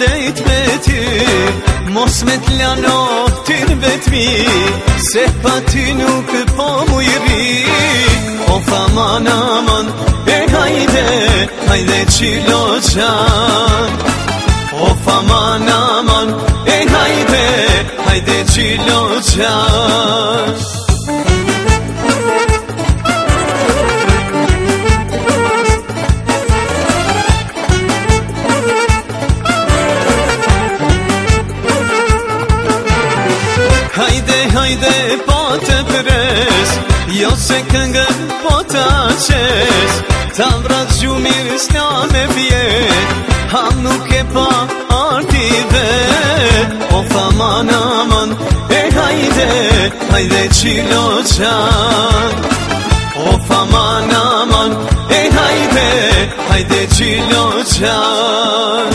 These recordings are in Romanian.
haydet beti mos me t'lanohtin vetmi se pati nuk po mujri of aman aman e hayde qilo qan of aman aman e hayde qilo qan Hayde po të pres jo se këngën po të qes ta vrat gjumir s'na me vjet ham nuk e pa arti vet of aman aman e hayde qilo qan of aman aman e hayde qilo qan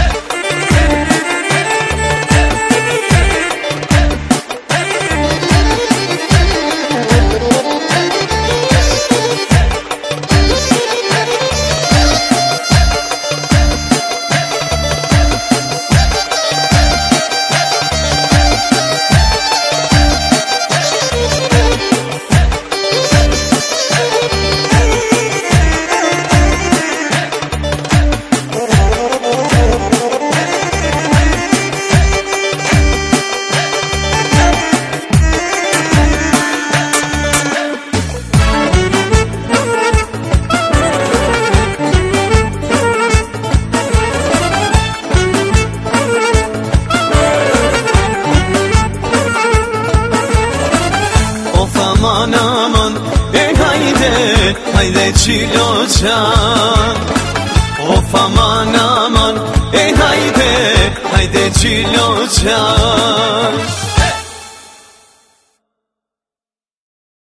Aman aman e hayde qilo qan of aman aman e hayde qilo qan